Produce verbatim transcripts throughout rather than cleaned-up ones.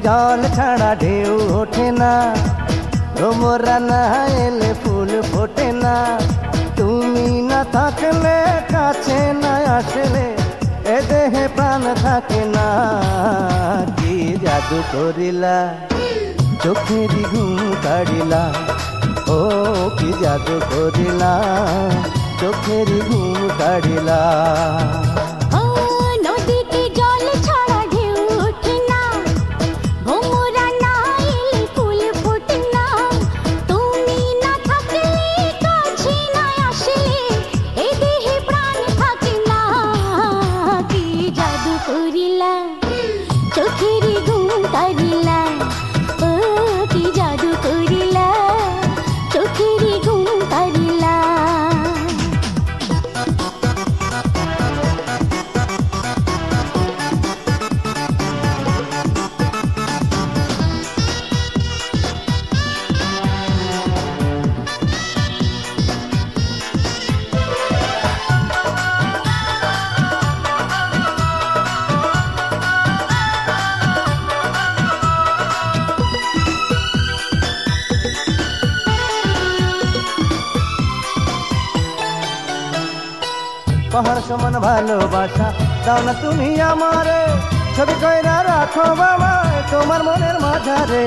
জল ছাড়া ঢেউ ওঠে না, ভ্রমরা না এলে ফুল ফোটে না। তুমি না থাকলে কাছে না আসলে এ দেহে প্রাণ থাকে না। কি জাদু করিলা চোখেরই ঘুম কাড়িলা, ও কি জাদু করিলা চোখেরই ঘুম কাড়িলা। চোখেরই ঘুম কাড়িলা, ও কি জাদু করিলা চোখেরই ঘুম কাড়িলা। পাহাড় সমান ভালোবাসা দাও না তুমি আমারে, ছবি কইরা রাখো বাবায় তোমার মনের মাঝারে।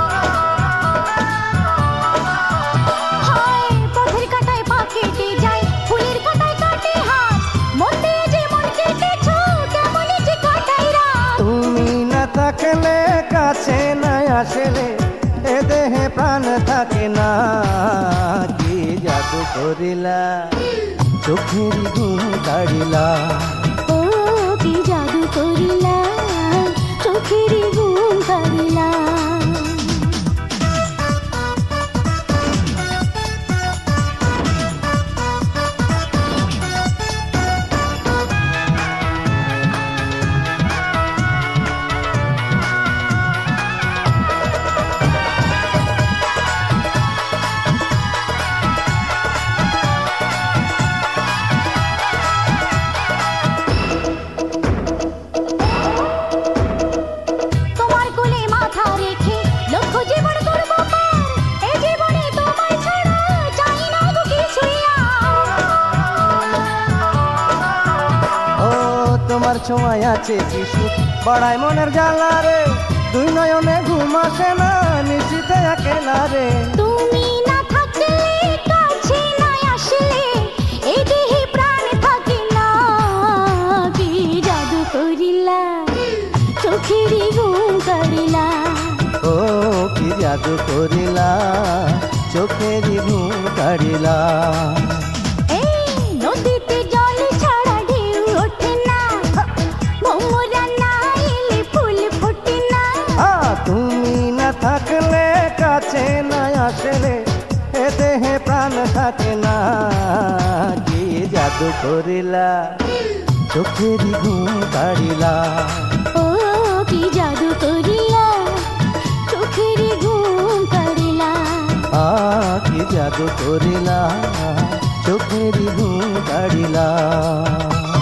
পথের কাটায় পা কেটে যায়, ফুলের কাটায় কাটে হাত, মতে যে মন কেটেছো কেমনই যে কাটাই রাত। তুমি না থাকলে কাছে না আসলে এ দেহে প্রাণ থাকে না। কি জাদু করিলা চোখেরই ঘুম কাড়িলা, ও কি জাদু করিলা চোখেরই ঘুম কাড়িলা। তোমার ছোঁয়ায় আছে শিশু বড়াই মনের জ্বালা রে, দুই নয়নে ঘুম আসে না নিশিতে একেলা রে। তুমি না থাকলে কাছে না আসলে এই দেহে প্রাণ থাকে না। কি জাদু করিলা চোখেরই ঘুম কাড়িলা, ও কি জাদু করিলা চোখেরই ঘুম কাড়িলা। নদীতে জল ছাড়া ঢেউ ওঠে না, ভ্রমরা না এলে ফুল ফোটে না। তুমি না থাকলে কাছে না আসলে এ দেহে প্রাণ থাকে না। কি জাদু করিলা চোখেরই ঘুম কাড়িলা, ও কি জাদু করিলা চোখেরই ঘুম কাড়িলা। আ কি জাদু করিলা চোখেরই ঘুম কাড়িলা।